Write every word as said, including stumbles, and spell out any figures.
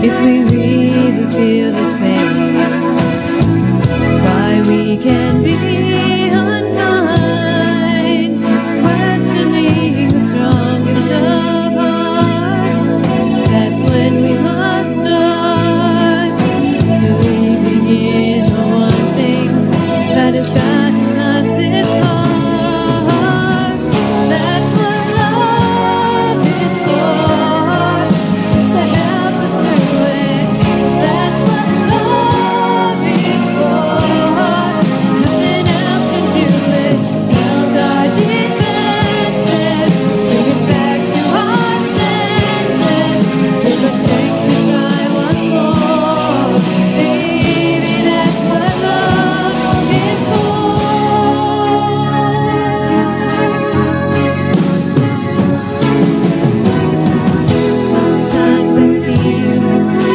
if we really feel the same, why we can be unkind, questioning the strongest of hearts. That's when we must start believing in the one thing that has gotten us this far. That's what love is for, to help us through it. That's what love is for. Nothing else can do it. Melt our defenses, bring us back to our senses, give us strength to try once more. Baby, that's what love is for. Sometimes I see